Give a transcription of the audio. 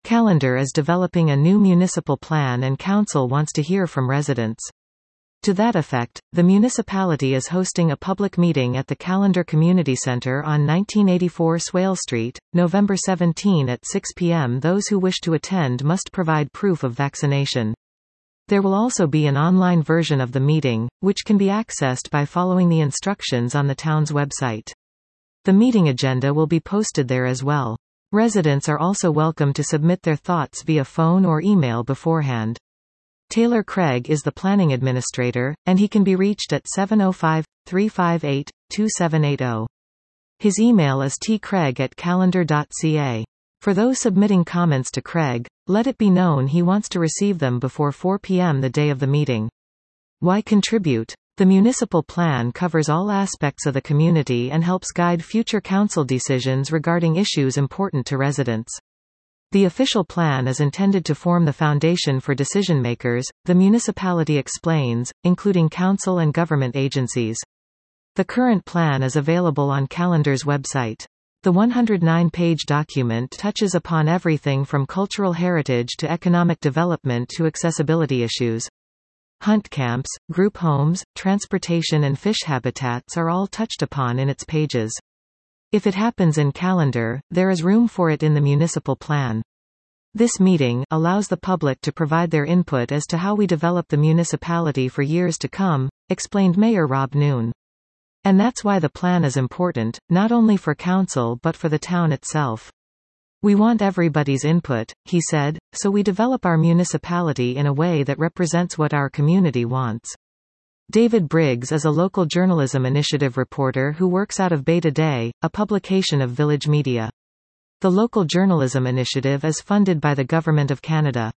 Callander is developing a new municipal plan and council wants to hear from residents. To that effect, the municipality is hosting a public meeting at the Callander Community Center on 1984 Swale Street, November 17 at 6 p.m. Those who wish to attend must provide proof of vaccination. There will also be an online version of the meeting, which can be accessed by following the instructions on the town's website. The meeting agenda will be posted there as well. Residents are also welcome to submit their thoughts via phone or email beforehand. Taylor Craig is the planning administrator, and he can be reached at 705-358-2780. His email is tcraig@callander.ca. For those submitting comments to Craig, let it be known he wants to receive them before 4 p.m. the day of the meeting. Why contribute? The municipal plan covers all aspects of the community and helps guide future council decisions regarding issues important to residents. The official plan is intended to form the foundation for decision-makers, the municipality explains, including council and government agencies. The current plan is available on Callander's website. The 109-page document touches upon everything from cultural heritage to economic development to accessibility issues. Hunt camps, group homes, transportation and fish habitats are all touched upon in its pages. If it happens in Callander, there is room for it in the municipal plan. This meeting allows the public to provide their input as to how we develop the municipality for years to come, explained Mayor Rob Noon. And that's why the plan is important, not only for council but for the town itself. We want everybody's input, he said, so we develop our municipality in a way that represents what our community wants. David Briggs is a local journalism initiative reporter who works out of Beta Day, a publication of Village Media. The local journalism initiative is funded by the Government of Canada.